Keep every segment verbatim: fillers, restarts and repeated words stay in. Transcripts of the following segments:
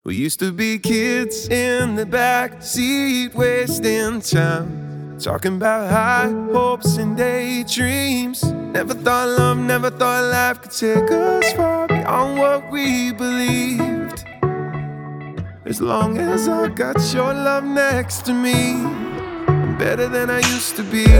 We used to be kids in the back seat, wasting time, talking about high hopes and daydreams. Never thought love, never thought life could take us far beyond what we believed. As long as I got your love next to me, I'm better than I used to be.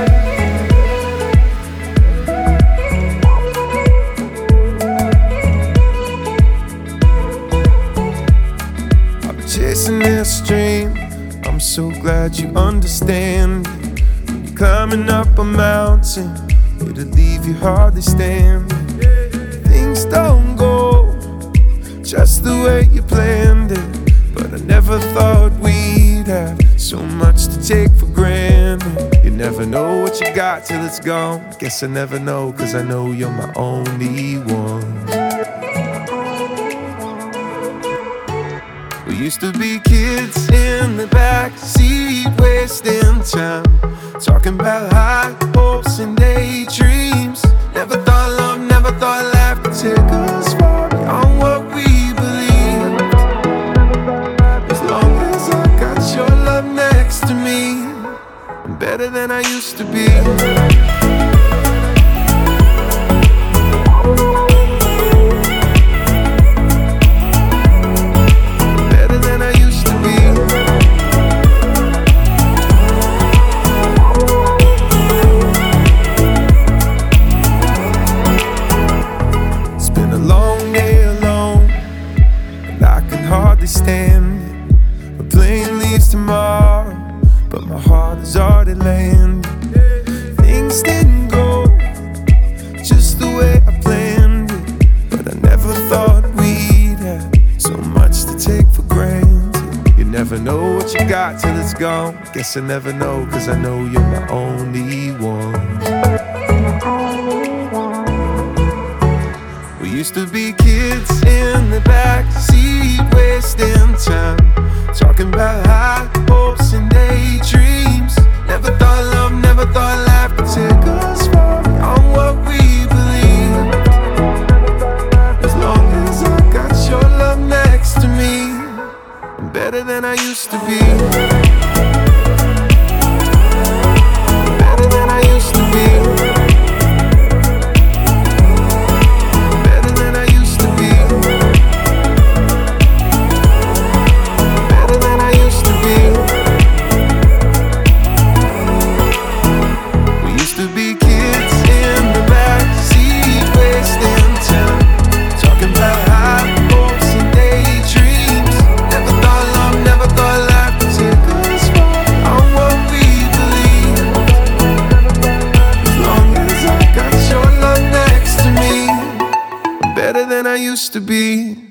Chasing this dream, I'm so glad you understand. Climbing up a mountain, it'll leave you hardly standing. Things don't go just the way you planned it, but I never thought we'd have so much to take for granted. You never know what you got till it's gone. Guess I never know, cause I know you're my only one. We used to be kids in the back seat, wasting time, talking about high hopes and daydreams. Never thought love, never thought life could take us far beyond what we believed. As long as I got your love next to me, I'm better than I used to be. Hardly stand. The plane leaves tomorrow, but my heart is already landed. Things didn't go just the way I planned it, but I never thought we'd have so much to take for granted. You never know what you got till it's gone. Guess I never know, cause I know you're my only one. We used to be kids in the back seat, wasting time, talking about high hopes and daydreams. Never thought love, never thought life could take us far beyond what we believed. As long as I got your love next to me, I'm better than I used to be. Better than I used to be. Better than I used to be.